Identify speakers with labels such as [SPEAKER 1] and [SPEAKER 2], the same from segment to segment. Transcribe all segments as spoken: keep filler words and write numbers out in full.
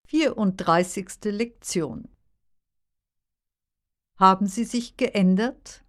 [SPEAKER 1] vierunddreißigste Lektion. Haben Sie sich geändert?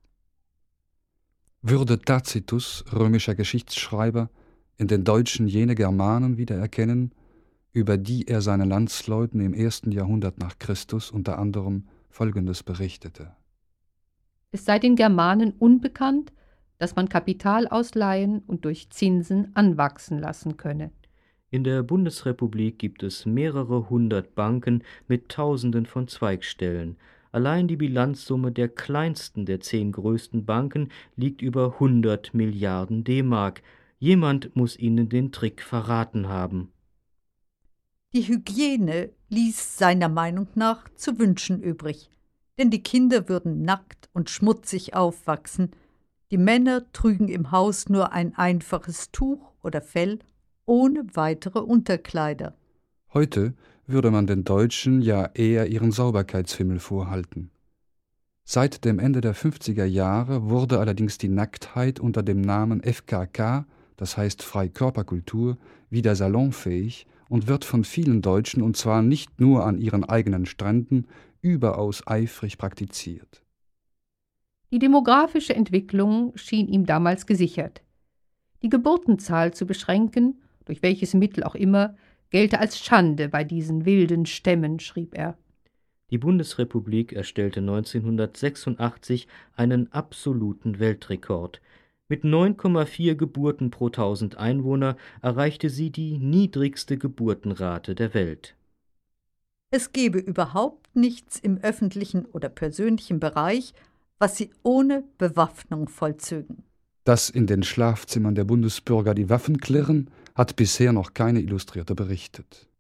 [SPEAKER 2] Würde Tacitus, römischer Geschichtsschreiber, in den Deutschen jene Germanen wiedererkennen, über die er seinen Landsleuten im ersten Jahrhundert nach Christus unter anderem Folgendes berichtete:
[SPEAKER 3] Es sei den Germanen unbekannt, dass man Kapital ausleihen und durch Zinsen anwachsen lassen könne.
[SPEAKER 4] In der Bundesrepublik gibt es mehrere hundert Banken mit Tausenden von Zweigstellen. Allein die Bilanzsumme der kleinsten der zehn größten Banken liegt über hundert Milliarden D-Mark. Jemand muss ihnen den Trick verraten haben.
[SPEAKER 1] Die Hygiene ließ seiner Meinung nach zu wünschen übrig, denn die Kinder würden nackt und schmutzig aufwachsen. Die Männer trügen im Haus nur ein einfaches Tuch oder Fell ohne weitere Unterkleider.
[SPEAKER 2] Heute würde man den Deutschen ja eher ihren Sauberkeitsfimmel vorhalten. Seit dem Ende der fünfziger Jahre wurde allerdings die Nacktheit unter dem Namen F K K, das heißt Freikörperkultur, wieder salonfähig und wird von vielen Deutschen, und zwar nicht nur an ihren eigenen Stränden, überaus eifrig praktiziert.
[SPEAKER 3] Die demografische Entwicklung schien ihm damals gesichert. Die Geburtenzahl zu beschränken, durch welches Mittel auch immer, gelte als Schande bei diesen wilden Stämmen, schrieb er.
[SPEAKER 4] Die Bundesrepublik erstellte neunzehnhundertsechsundachtzig einen absoluten Weltrekord. Mit neun Komma vier Geburten pro tausend Einwohner erreichte sie die niedrigste Geburtenrate der Welt.
[SPEAKER 1] Es gebe überhaupt nichts im öffentlichen oder persönlichen Bereich, was sie ohne Bewaffnung vollzögen.
[SPEAKER 2] Dass in den Schlafzimmern der Bundesbürger die Waffen klirren, hat bisher noch keine Illustrierte berichtet.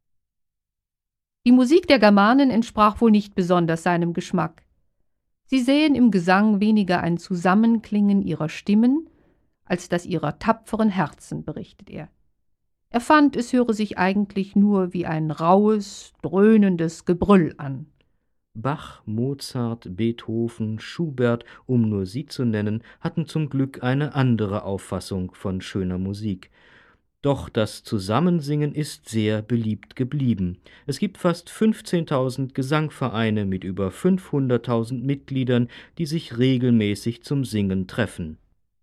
[SPEAKER 3] Die Musik der Germanen entsprach wohl nicht besonders seinem Geschmack. Sie sähen im Gesang weniger ein Zusammenklingen ihrer Stimmen, als das ihrer tapferen Herzen, berichtet er. Er fand, es höre sich eigentlich nur wie ein rauhes, dröhnendes Gebrüll an.
[SPEAKER 4] Bach, Mozart, Beethoven, Schubert, um nur sie zu nennen, hatten zum Glück eine andere Auffassung von schöner Musik. Doch das Zusammensingen ist sehr beliebt geblieben. Es gibt fast fünfzehntausend Gesangvereine mit über fünfhunderttausend Mitgliedern, die sich regelmäßig zum Singen treffen.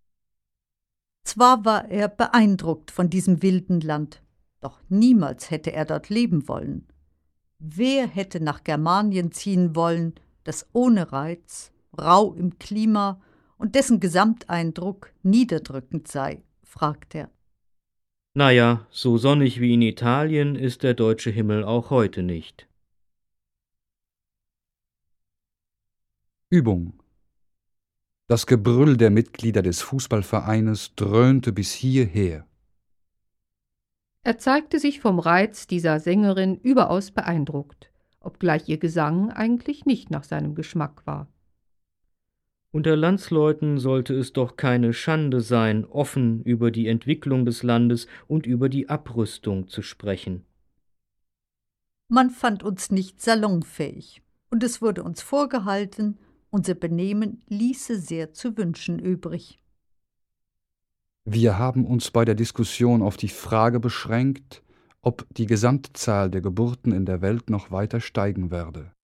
[SPEAKER 1] Zwar war er beeindruckt von diesem wilden Land, doch niemals hätte er dort leben wollen. Wer hätte nach Germanien ziehen wollen, das ohne Reiz, rau im Klima und dessen Gesamteindruck niederdrückend sei, fragt er.
[SPEAKER 4] Naja, so sonnig wie in Italien ist der deutsche Himmel auch heute nicht.
[SPEAKER 2] Übung. Das Gebrüll der Mitglieder des Fußballvereines dröhnte bis hierher.
[SPEAKER 3] Er zeigte sich vom Reiz dieser Sängerin überaus beeindruckt, obgleich ihr Gesang eigentlich nicht nach seinem Geschmack war.
[SPEAKER 4] Unter Landsleuten sollte es doch keine Schande sein, offen über die Entwicklung des Landes und über die Abrüstung zu sprechen.
[SPEAKER 1] Man fand uns nicht salonfähig, und es wurde uns vorgehalten, unser Benehmen ließe sehr zu wünschen übrig.
[SPEAKER 2] Wir haben uns bei der Diskussion auf die Frage beschränkt, ob die Gesamtzahl der Geburten in der Welt noch weiter steigen werde.